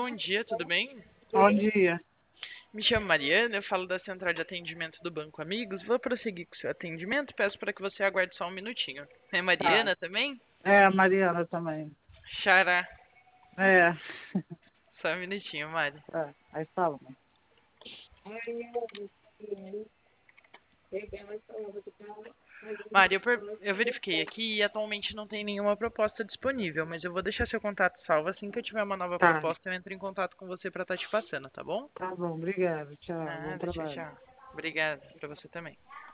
bom dia, tudo bem? Bom dia. Me chamo Mariana, eu falo da central de atendimento do Banco Amigos. Vou prosseguir com o seu atendimento, peço para que você aguarde só um minutinho. É Tá. Mariana também? É, a Mariana também. Xará. É, Só um minutinho, Mari. aí fala. Mari, eu verifiquei aqui e atualmente não tem nenhuma proposta disponível, mas eu vou deixar seu contato salvo. Assim que eu tiver uma nova Tá, proposta, eu entro em contato com você para estar te passando, tá bom? tá bom, obrigado. Tchau, bom Nada, tchau, trabalho. tchau. Obrigada, para você também.